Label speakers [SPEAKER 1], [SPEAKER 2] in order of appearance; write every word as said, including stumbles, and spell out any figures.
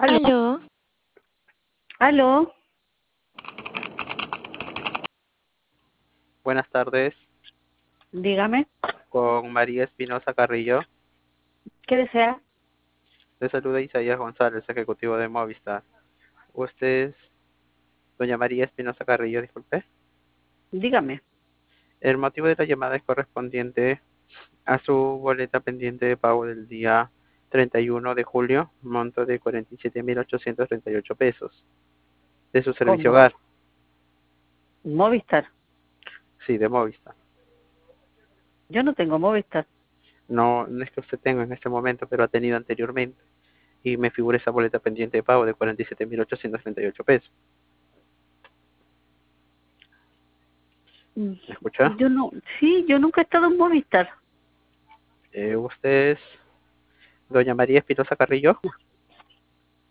[SPEAKER 1] Aló,
[SPEAKER 2] Aló,
[SPEAKER 1] aló,
[SPEAKER 3] Buenas tardes,
[SPEAKER 1] dígame,
[SPEAKER 3] con María Espinosa Carrillo.
[SPEAKER 1] ¿qué desea?
[SPEAKER 3] Le saluda Isaías González, ejecutivo de Movistar. Usted es doña María Espinosa Carrillo, disculpe.
[SPEAKER 1] Dígame.
[SPEAKER 3] El motivo de la llamada es correspondiente a su boleta pendiente de pago del día treinta y uno de julio, monto de cuarenta y siete mil ochocientos treinta y ocho pesos, de su servicio
[SPEAKER 1] ¿Cómo?
[SPEAKER 3] hogar.
[SPEAKER 1] Movistar.
[SPEAKER 3] Sí, de Movistar.
[SPEAKER 1] Yo no tengo Movistar.
[SPEAKER 3] No, no es que usted tenga en este momento, pero ha tenido anteriormente. Y me figura esa boleta pendiente de pago de cuarenta y siete mil ochocientos treinta y ocho pesos.
[SPEAKER 1] Mm,
[SPEAKER 3] ¿Me escucha?
[SPEAKER 1] Yo no, sí, yo nunca he estado en Movistar.
[SPEAKER 3] Eh, usted es doña María Espinosa Carrillo.